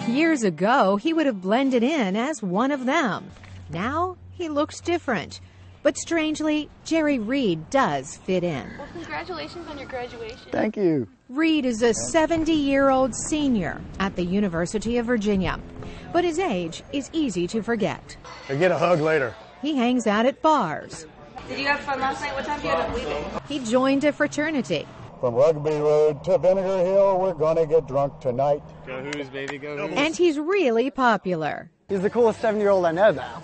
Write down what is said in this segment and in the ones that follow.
Years ago, he would have blended in as one of them. Now, he looks different. But strangely, Jerry Reed does fit in. Well, congratulations on your graduation. Thank you. Reed is a 70-year-old senior at the University of Virginia. But his age is easy to forget. I get a hug later. He hangs out at bars. Did you have fun last night? What time did you end up leaving? He joined a fraternity. From Rugby Road to Vinegar Hill, we're gonna get drunk tonight. Go Who's, baby, go Who's. And he's really popular. He's the coolest 7-year-old I know now.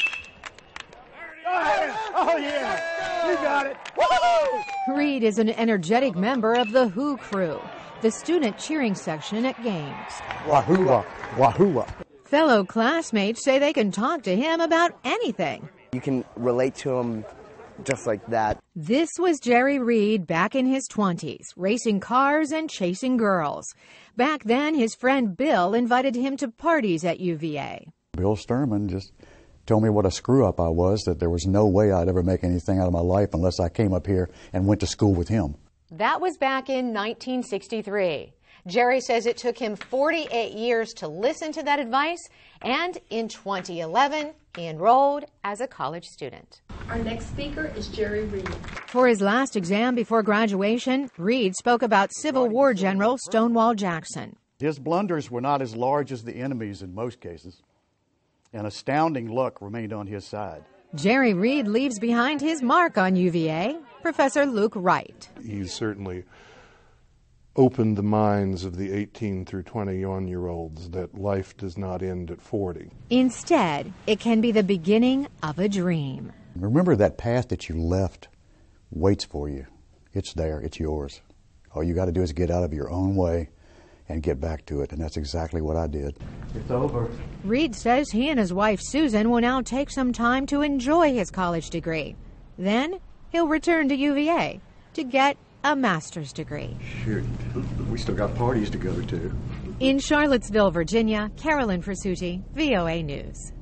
Oh yeah, you got it. Woo-hoo! Reed is an energetic member of the Who Crew, the student cheering section at games. Wahoo! Wahoo! Fellow classmates say they can talk to him about anything. You can relate to him just like that. This was Jerry Reed back in his 20s, racing cars and chasing girls. Back then, his friend Bill invited him to parties at UVA. Bill Sturman just told me what a screw-up I was, that there was no way I'd ever make anything out of my life unless I came up here and went to school with him. That was back in 1963. Jerry says it took him 48 years to listen to that advice, and in 2011, he enrolled as a college student. Our next speaker is Jerry Reed. For his last exam before graduation, Reed spoke about Civil War General Stonewall Jackson. His blunders were not as large as the enemy's in most cases. An astounding luck remained on his side. Jerry Reed leaves behind his mark on UVA, Professor Luke Wright. He's certainly opened the minds of the 18 through 21-year-olds that life does not end at 40. Instead, it can be the beginning of a dream. Remember, that path that you left waits for you. It's there. It's yours. All you got to do is get out of your own way and get back to it, and that's exactly what I did. It's over. Reed says he and his wife Susan will now take some time to enjoy his college degree. Then he'll return to UVA to get a master's degree. Shoot, we still got parties to go to. In Charlottesville, Virginia, Carolyn Fersuti, VOA News.